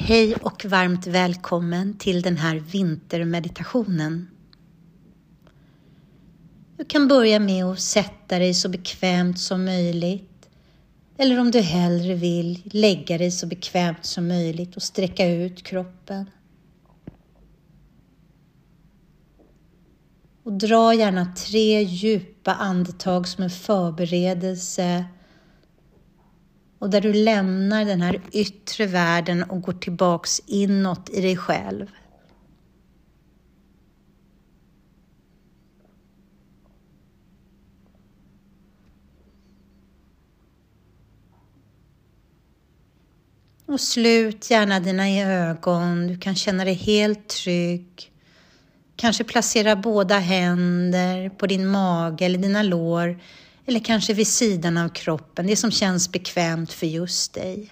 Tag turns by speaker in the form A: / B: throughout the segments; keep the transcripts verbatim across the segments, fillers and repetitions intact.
A: Hej och varmt välkommen till den här vintermeditationen. Du kan börja med att sätta dig så bekvämt som möjligt. Eller om du hellre vill, lägga dig så bekvämt som möjligt och sträcka ut kroppen. Och dra gärna tre djupa andetag som en förberedelse. Och där du lämnar den här yttre världen och går tillbaks inåt i dig själv. Och slut gärna dina ögon. Du kan känna dig helt trygg. Kanske placera båda händer på din mage eller dina lår. Eller kanske vid sidan av kroppen. Det som känns bekvämt för just dig.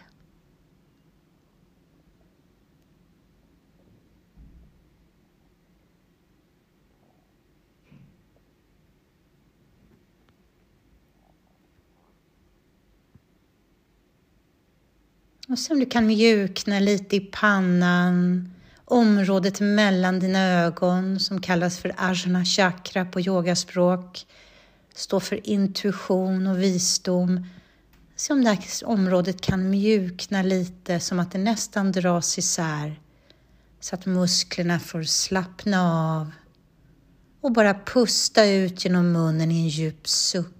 A: Och sen du kan mjukna lite i pannan. Området mellan dina ögon som kallas för Ajna chakra på yogaspråk. Står för intuition och visdom. Se om det här området kan mjukna lite som att det nästan dras isär. Så att musklerna får slappna av. Och bara pusta ut genom munnen i en djup suck.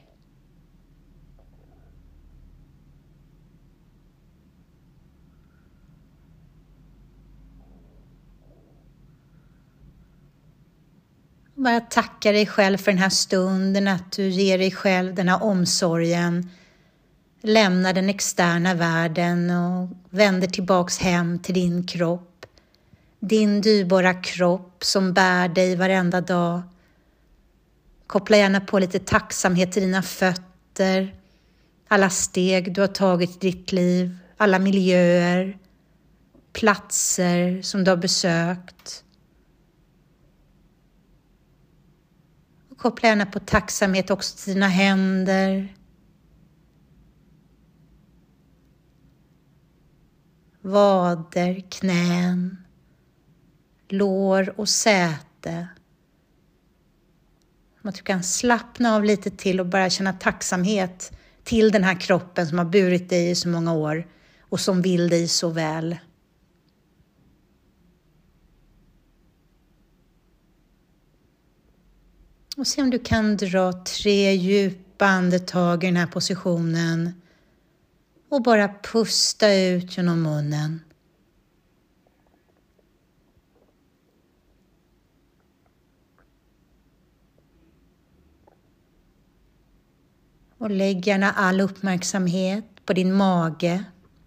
A: Bara tacka dig själv för den här stunden, att du ger dig själv den här omsorgen. Lämnar den externa världen och vänder tillbaks hem till din kropp. Din dyrbara kropp som bär dig varenda dag. Koppla gärna på lite tacksamhet till dina fötter. Alla steg du har tagit i ditt liv. Alla miljöer. Platser som du har besökt. Koppla gärna på tacksamhet också till dina händer. Vader, knän, lår och säte. Att du kan slappna av lite till och bara känna tacksamhet till den här kroppen som har burit dig i så många år och som vill dig så väl. Och se om du kan dra tre djupa andetag i den här positionen. Och bara pusta ut genom munnen. Och lägg gärna all uppmärksamhet på din mage.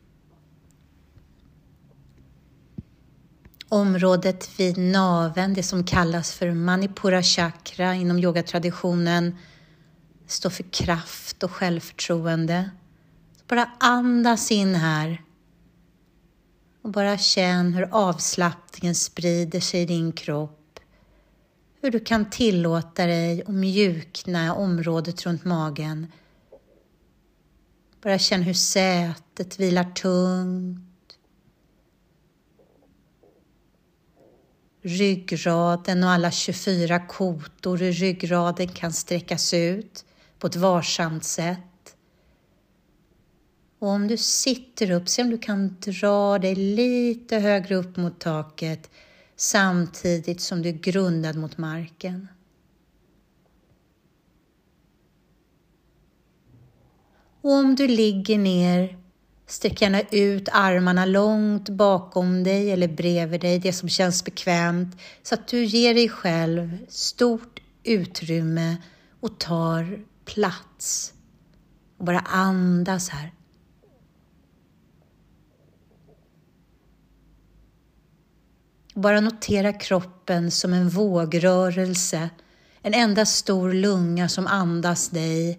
A: Området vid naveln, det som kallas för Manipura chakra inom yogatraditionen, står för kraft och självförtroende. Så bara andas in här och bara känn hur avslappningen sprider sig i din kropp. Hur du kan tillåta dig att mjukna området runt magen. Bara känn hur sätet vilar tungt. Ryggraden och alla tjugofyra kotor i ryggraden kan sträckas ut på ett varsamt sätt. Och om du sitter upp, se om du kan dra dig lite högre upp mot taket samtidigt som du är grundad mot marken. Och om du ligger ner, sträck gärna ut armarna långt bakom dig eller bredvid dig, det som känns bekvämt, så att du ger dig själv stort utrymme och tar plats. Och bara andas här. Bara notera kroppen som en vågrörelse, en enda stor lunga som andas dig.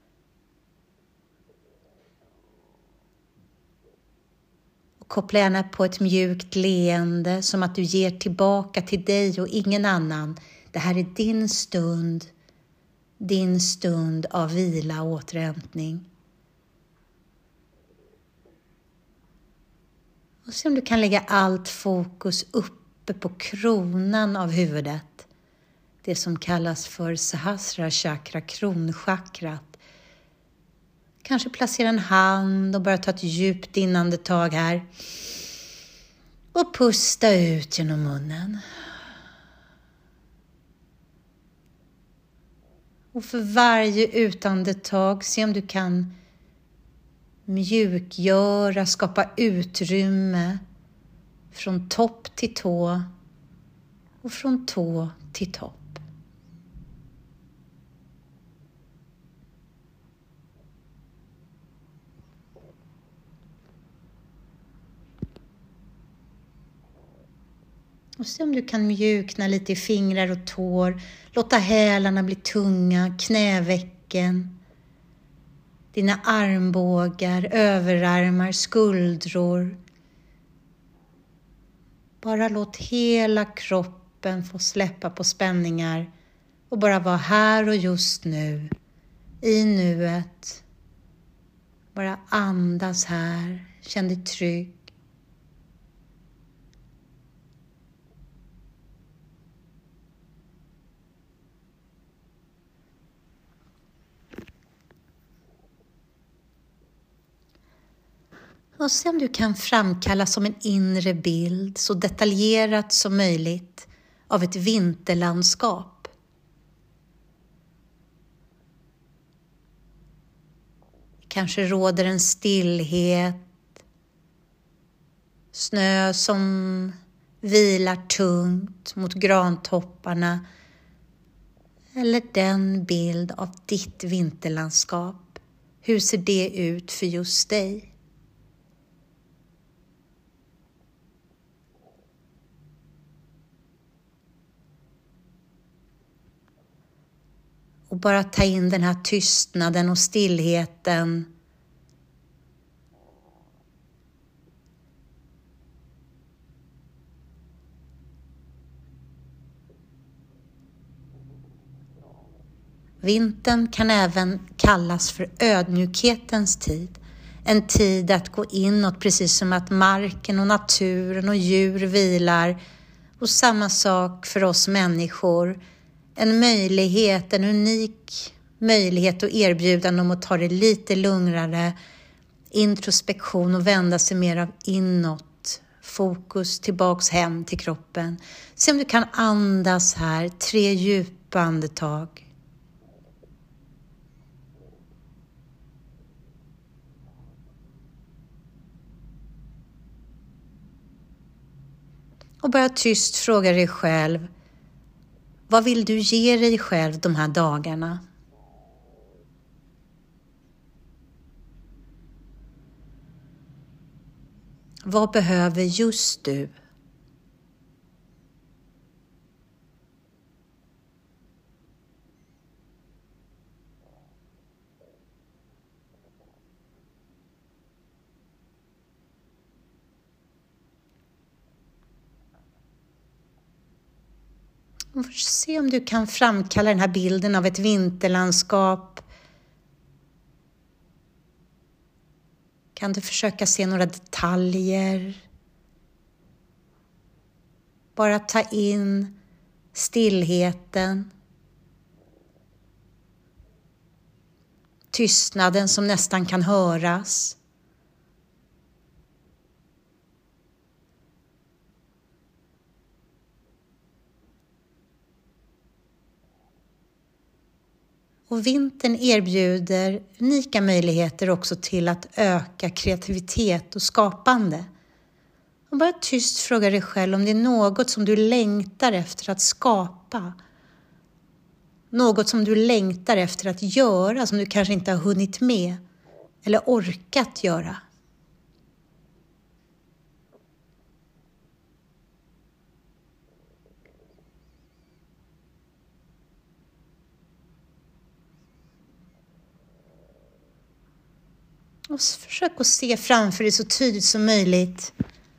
A: Koppla gärna på ett mjukt leende som att du ger tillbaka till dig och ingen annan. Det här är din stund, din stund av vila och återhämtning. Och se om du kan lägga allt fokus uppe på kronan av huvudet. Det som kallas för Sahasrara chakra, kronchakrat. Kanske placera en hand och börja ta ett djupt inandetag här. Och pusta ut genom munnen. Och för varje utandetag, se om du kan mjukgöra, skapa utrymme från topp till tå och från tå till topp. Och se om du kan mjukna lite i fingrar och tår. Låta hälarna bli tunga, knävecken. Dina armbågar, överarmar, skuldror. Bara låt hela kroppen få släppa på spänningar. Och bara vara här och just nu. I nuet. Bara andas här. Känn dig trygg. Och se om du kan framkalla som en inre bild så detaljerat som möjligt av ett vinterlandskap. Kanske råder en stillhet, snö som vilar tungt mot grantopparna eller den bild av ditt vinterlandskap. Hur ser det ut för just dig? Och bara ta in den här tystnaden och stillheten. Vintern kan även kallas för ödmjukhetens tid. En tid att gå inåt, precis som att marken och naturen och djur vilar. Och samma sak för oss människor. En möjlighet, en unik möjlighet och erbjudande om att ta det lite lugnare, introspektion och vända sig mer av inåt, fokus tillbaks hem till kroppen. Se om du kan andas här, tre djupa andetag. Och bara tyst fråga dig själv, vad vill du ge dig själv de här dagarna? Vad behöver just du? Och se om du kan framkalla den här bilden av ett vinterlandskap. Kan du försöka se några detaljer? Bara ta in stillheten. Tystnaden som nästan kan höras. Och vintern erbjuder unika möjligheter också till att öka kreativitet och skapande. Och bara tyst fråga dig själv om det är något som du längtar efter att skapa. Något som du längtar efter att göra som du kanske inte har hunnit med eller orkat göra. Och försök att se framför dig så tydligt som möjligt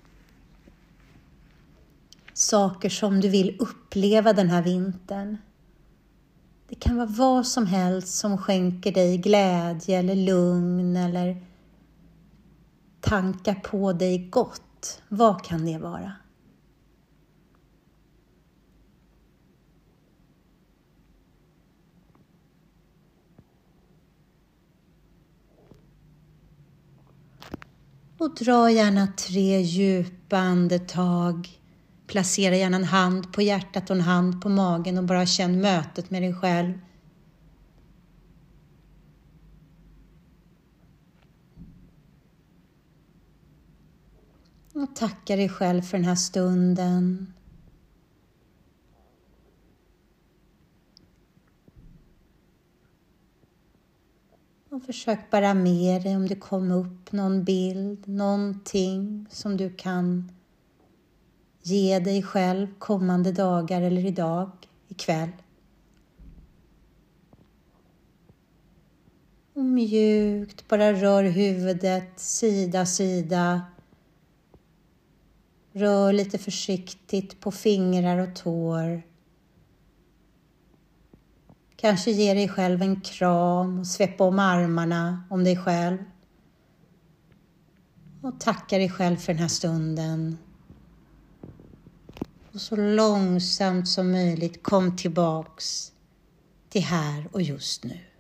A: saker som du vill uppleva den här vintern. Det kan vara vad som helst som skänker dig glädje eller lugn eller tankar på dig gott. trött, vad kan det vara? Och dra gärna tre djupa andetag. Placera gärna en hand på hjärtat och en hand på magen och bara känn mötet med dig själv. Och tacka dig själv för den här stunden. Och försök bara med dig om det kommer upp någon bild, någonting som du kan ge dig själv kommande dagar eller idag, ikväll. Och mjukt bara rör huvudet sida sida. Rör lite försiktigt på fingrar och tår. Kanske ge dig själv en kram och svepa om armarna om dig själv. Och tacka dig själv för den här stunden. Och så långsamt som möjligt kom tillbaks till här och just nu.